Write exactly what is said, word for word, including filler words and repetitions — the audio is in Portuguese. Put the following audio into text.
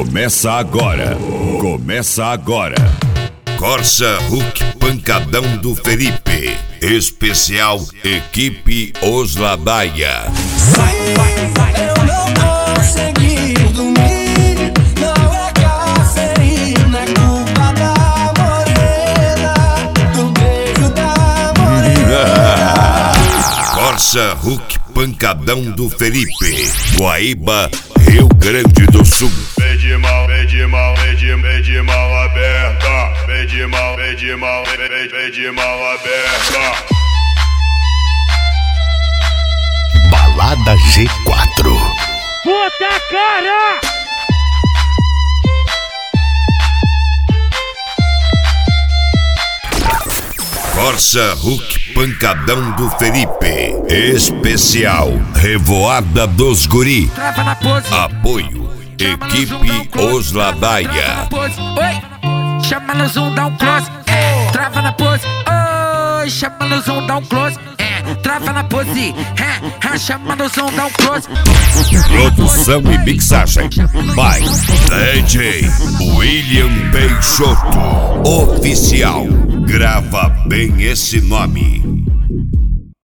Começa agora. Começa agora. Corsa Hulk Pancadão do Felipe. Especial Equipe Os Ladaia. Eu não consegui dormir. Não é cafeína, é culpa da morena, do beijo da morena. Corsa Hulk Pancadão do Felipe. Guaíba, Rio Grande do Sul. Vem de mal, vem de mal, vem de, vem de mal aberta. Vem de mal, vem de mal, vem, vem, vem de mal aberta. Balada G quatro. Puta cara! Corsa Hulk Pancadão do Felipe. Especial Revoada dos Guri. Trava na pose. Apoio Equipe Os Ladaia. Oi, chama no zoom, dá um close. É, trava na pose. Oi, chama no zoom, dá um close. É, trava na pose. É, é, chama no zoom, dá um close. Produção e mixagem by D J William Peixoto. Oficial. Grava bem esse nome.